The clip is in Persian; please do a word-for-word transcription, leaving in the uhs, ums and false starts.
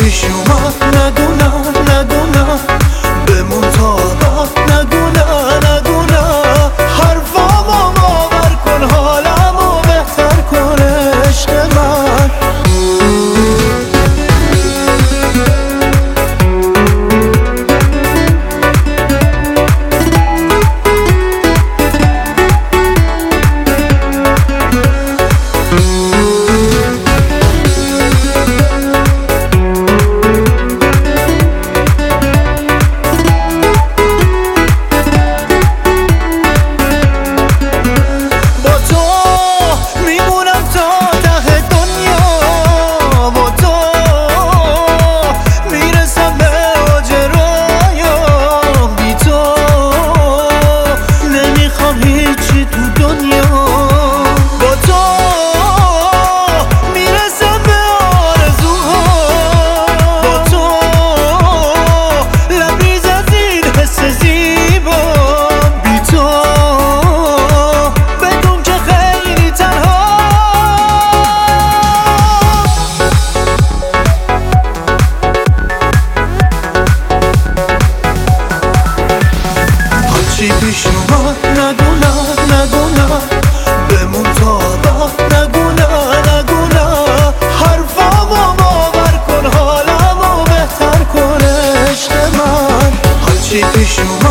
پیش اومد نگونم نگونم بمون تا آباد نگونم نگونم حرفامو باور کن حالمو بهتر کن عشق من چی پیش اومد نگونم نگونم بمون تا آباد نگونم نگونم حرفامو باور کن حالمو بهتر کن عشق من هرچی پیش اومد